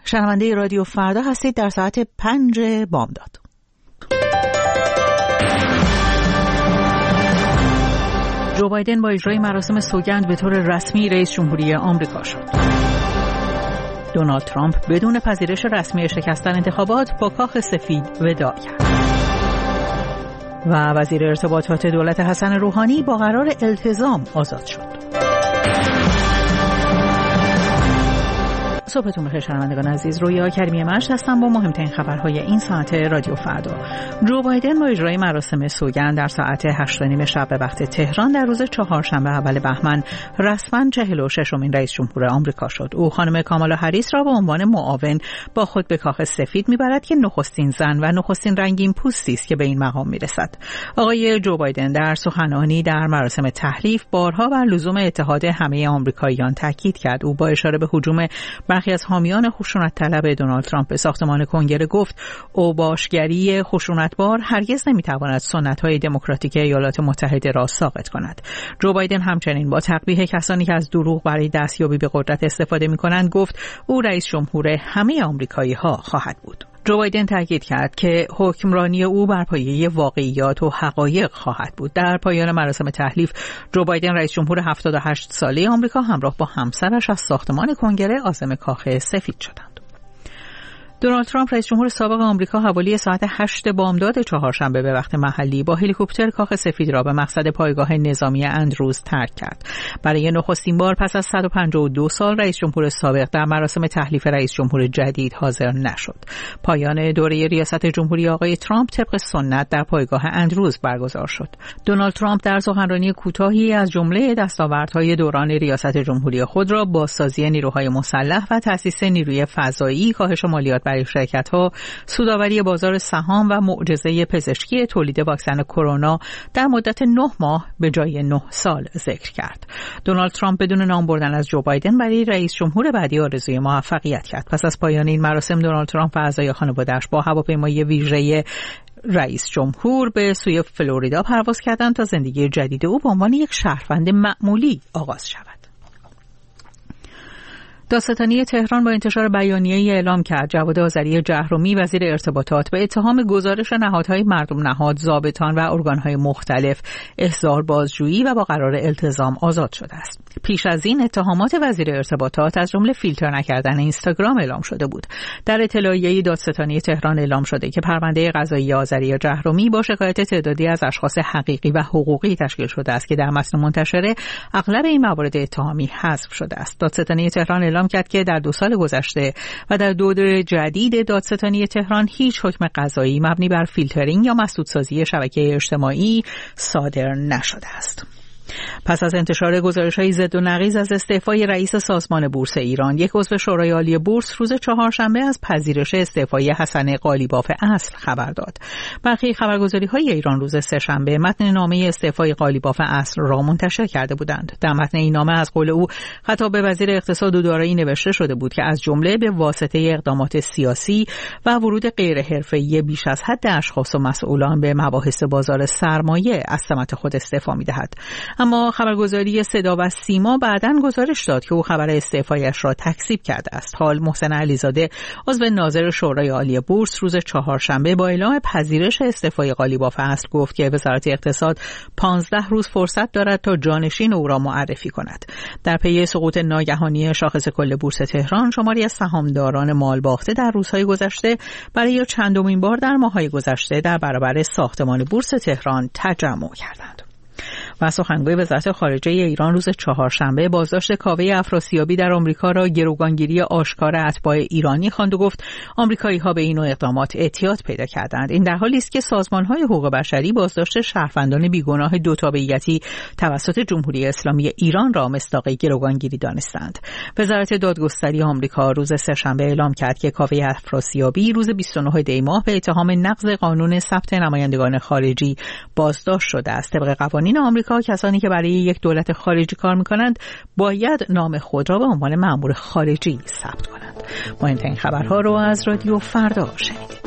شنونده رادیو فردا هستید در ساعت 5 بامداد. جو بایدن با اجرای مراسم سوگند به طور رسمی رئیس جمهوری آمریکا شد. دونالد ترامپ بدون پذیرش رسمی شکستن انتخابات با کاخ سفید وداع کرد. و وزیر ارتباطات دولت حسن روحانی با قرار التزام آزاد شد. صبحتون بخیر شنوندگان عزیز، رویا کریمی مشت هستم با مهمترین خبرهای این ساعت رادیو فردا. جو بایدن با اجرای مراسم سوگند در ساعت 8:30 شب به وقت تهران در روز چهارشنبه اول بهمن رسما 46مین رئیس جمهور آمریکا شد. او خانم کامالا هریس را به عنوان معاون با خود به کاخ سفید میبرد که نخستین زن و نخستین رنگین پوستی است که به این مقام میرسد. آقای جو بایدن در سخنرانی در مراسم تحلیف بارها بر لزوم اتحاد همه آمریکاییان تاکید کرد. او با اشاره به هجوم برخی از حامیان خشونت طلب دونالد ترامپ به ساختمان کنگره گفت اوباشگری خشونتبار هرگز نمیتواند سنت‌های دموکراتیک ایالات متحده را ساقط کند. جو بایدن همچنین با تقبیح کسانی که از دروغ برای دستیابی به قدرت استفاده می‌کنند گفت او رئیس جمهور همه آمریکایی‌ها خواهد بود. جو بایدن تاکید کرد که حکمرانی او بر پایه واقعیات و حقایق خواهد بود. در پایان مراسم تحلیف جو بایدن رئیس جمهور 78 ساله آمریکا همراه با همسرش از ساختمان کنگره عازم کاخ سفید شدند. دونالد ترامپ رئیس جمهور سابق آمریکا حوالی ساعت 8 بامداد چهارشنبه به وقت محلی با هلیکوپتر کاخ سفید را به مقصد پایگاه نظامی اندروز ترک کرد. برای نخستین بار پس از 152 سال رئیس جمهور سابق در مراسم تحلیف رئیس جمهور جدید حاضر نشد. پایان دوره ریاست جمهوری آقای ترامپ طبق سنت در پایگاه اندروز برگزار شد. دونالد ترامپ در سخنرانی کوتاهی از جمله دستاوردهای دوران ریاست جمهوری خود را بازسازی نیروهای مسلح و تأسیس نیروی فضایی، کاهش مالیات برای شرکت‌ها، سودآوری بازار سهام و معجزه پزشکی تولید واکسن کرونا در مدت 9 ماه به جای 9 سال ذکر کرد. دونالد ترامپ بدون نام بردن از جو بایدن برای رئیس جمهور بعدی آرزوی موفقیت کرد. پس از پایان این مراسم دونالد ترامپ و اعضای خانواده‌اش با هواپیمای ویژه رئیس جمهور به سوی فلوریدا پرواز کردند تا زندگی جدید او به عنوان یک شهروند معمولی آغاز شود. دادستانی تهران با انتشار بیانیه‌ای اعلام کرد جواد آذری جهرومی وزیر ارتباطات به اتهام گزارش نهادهای مردم نهاد، ضابطان و ارگانهای مختلف احضار بازجویی و با قرار التزام آزاد شده است. پیش از این اتهامات وزیر ارتباطات از جمله فیلتر نکردن اینستاگرام اعلام شده بود. در اطلاعیه دادستانی تهران اعلام شده که پرونده قضایی آذری جهرومی با شکایت تعدادی از اشخاص حقیقی و حقوقی تشکیل شده است که در متن منتشره اغلب این موارد اتهامی حذف شده است. دادستانی تهران اعلام کرد که در 2 سال گذشته و در دور جدید دادستانی تهران هیچ حکم قضایی مبنی بر فیلترینگ یا مسدودسازی شبکه اجتماعی صادر نشده است. پس از انتشار گزارش‌های ضد و نقیض از استعفای رئیس سازمان بورس ایران، یک عضو شورای عالی بورس روز چهارشنبه از پذیرش استعفای حسن قالیباف اصل خبر داد. برخی خبرگزاری‌های ایران روز سه‌شنبه متن نامه استعفای قالیباف اصل را منتشر کرده بودند. در متن این نامه از قول او خطاب به وزیر اقتصاد و دارایی نوشته شده بود که از جمله به واسطه اقدامات سیاسی و ورود غیر حرفه‌ای بیش از حد اشخاص و مسئولان به مباحث بازار سرمایه از سمت خود استعفا می‌دهد. اما خبرگزاری صدا و سیما بعداً گزارش داد که او خبر استعفایش را تکذیب کرده است. حال محسن علیزاده عضو ناظر شورای عالی بورس روز چهارشنبه با اعلام پذیرش استعفای قالیباف اصل گفت که وزارت اقتصاد 15 روز فرصت دارد تا جانشین او را معرفی کند. در پی سقوط ناگهانی شاخص کل بورس تهران، شماری از سهامداران مال باخته در روزهای گذشته برای چندمین بار در ماه‌های گذشته در برابر ساختمان بورس تهران تجمع کردند. و سخنگوی وزارت خارجه ایران روز چهارشنبه بازداشت کاوه افراسیابی در آمریکا را گروگانگیری آشکار اتباع ایرانی خواند و گفت آمریکایی‌ها به این نوع اقدامات احتیاط پیدا کردند. این در حالی است که سازمان‌های حقوق بشری بازداشت شهروندان بیگناه دو تابعیتی توسط جمهوری اسلامی ایران را مصداق گروگانگیری دانستند. وزارت دادگستری آمریکا روز سه‌شنبه اعلام کرد که کاوه افراسیابی روز 29 دی ماه به اتهام نقض قانون ثبت نمایندگان خارجی بازداشت شده است. طبق قوانین آمریکا کسانی که برای یک دولت خارجی کار می‌کنند باید نام خود را به عنوان مأمور خارجی ثبت کنند. مهمترین خبرها رو از رادیو فردا شنیدید.